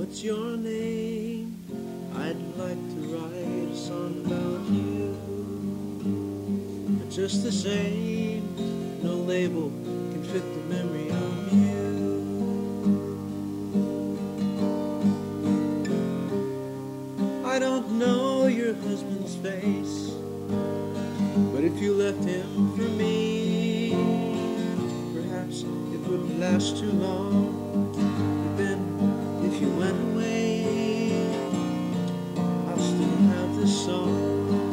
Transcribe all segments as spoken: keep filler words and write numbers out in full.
What's your name? I'd like to write a song about you. But just the same, no label can fit the memory of you. I don't know your husband's face, but if you left him for me, perhaps it wouldn't last too long. But then, if you went away, I'll still have this song.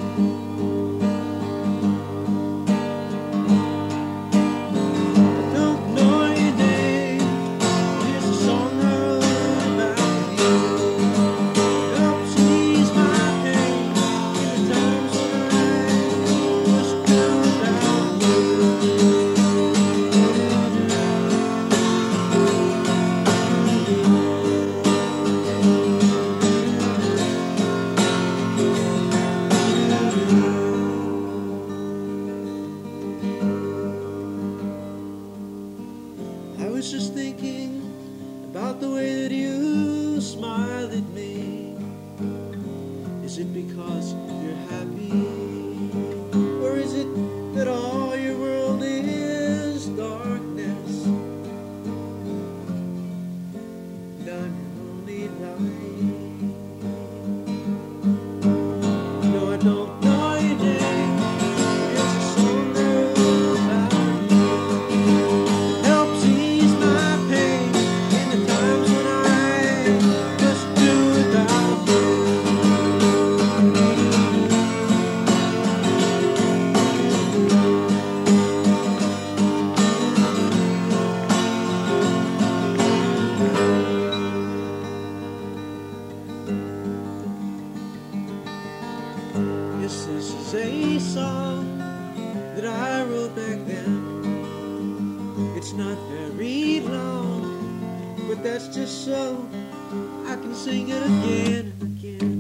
I was just thinking about the way that you smiled at me. Is it because you're happy? Or is it that all your world is darkness? And I'm your only light. No, I don't know your name. It's a song about you. It helps ease my pain in the times when I just do without you. Yes, this is a song that I wrote back then. It's not very long, but that's just so I can sing it again and again.